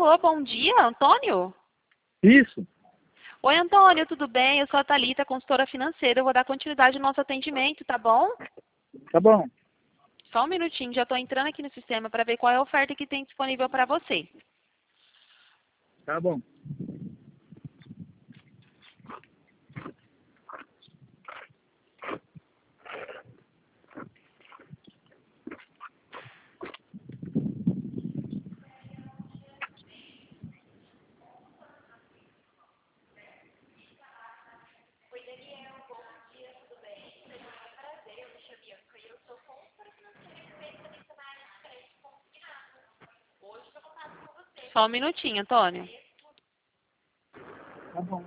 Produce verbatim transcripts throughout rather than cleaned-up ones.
Alô, bom dia, Antônio? Isso. Oi, Antônio, tudo bem? Eu sou a Thalita, consultora financeira. Eu vou dar continuidade ao nosso atendimento, tá bom? Tá bom. Só um minutinho, já estou entrando aqui no sistema para ver qual é a oferta que tem disponível para você. Tá bom. Só um minutinho, Antônio. Tá bom.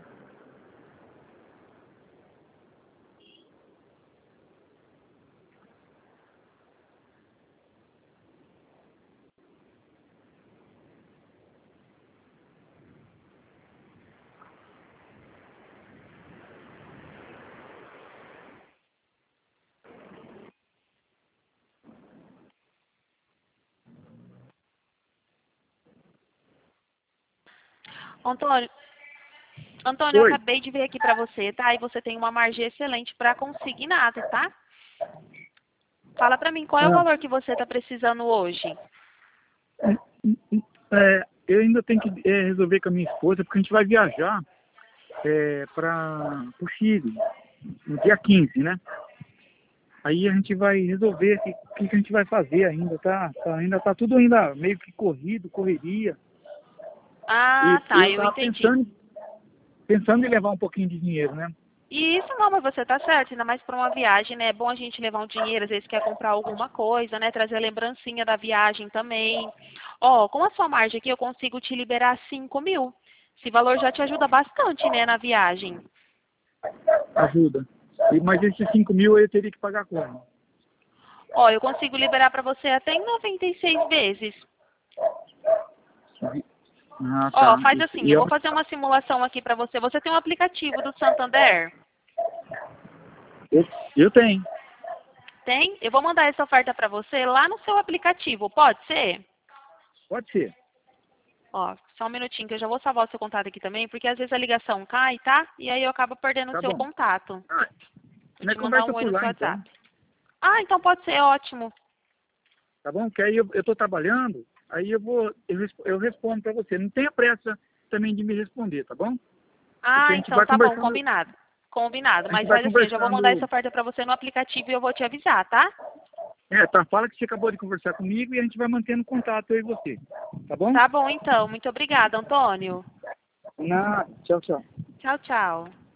Antônio, Antônio, eu Oi. acabei de ver aqui para você, tá? E você tem uma margem excelente para consignado, tá? Fala para mim, qual é o Ah, valor que você está precisando hoje? é, eu ainda tenho que é, resolver com a minha esposa, porque a gente vai viajar é, para o Chile, no dia quinze, né? Aí a gente vai resolver o que, que, que a gente vai fazer ainda, tá? tá? Ainda tá tudo ainda meio que corrido, correria. Ah, E tá, eu eu tava entendi. pensando, pensando em levar um pouquinho de dinheiro, né? E isso não, mas você tá certo, ainda mais para uma viagem, né? É bom a gente levar um dinheiro, às vezes quer comprar alguma coisa, né? Trazer a lembrancinha da viagem também. Ó, com a sua margem aqui, eu consigo te liberar cinco mil. Esse valor já te ajuda bastante, né, na viagem. Ajuda. E, mas esses cinco mil eu teria que pagar como? Ó, eu consigo liberar para você até em noventa e seis vezes. Ah, Ó, tá. faz E, assim, e eu eu, vou fazer uma simulação aqui para você. Você tem um aplicativo do Santander? eu, eu tenho. Tem? Eu vou mandar essa oferta para você lá no seu aplicativo, pode ser? Pode ser. Ó, só um minutinho que eu já vou salvar o seu contato aqui também, porque às vezes a ligação cai, tá? E aí eu acabo perdendo o Tá seu bom. contato. Ah, Vou nós te mandar conversa um oi por no lá seu então. WhatsApp. Ah, então pode ser, ótimo. Tá bom? Que aí eu, eu tô trabalhando, aí eu vou, eu, resp- eu respondo para você. Não tenha pressa também de me responder, tá bom? Porque a Ah, gente então vai tá bom, conversando, combinado. Combinado. a gente Mas vai faz assim, eu já vou mandar essa conversando. oferta para você no aplicativo e eu vou te avisar, tá? É, tá, fala que você acabou de conversar comigo e a gente vai mantendo contato eu e você. Tá bom? Tá bom, então. Muito obrigada, Antônio. Na, tchau, tchau. Tchau, tchau.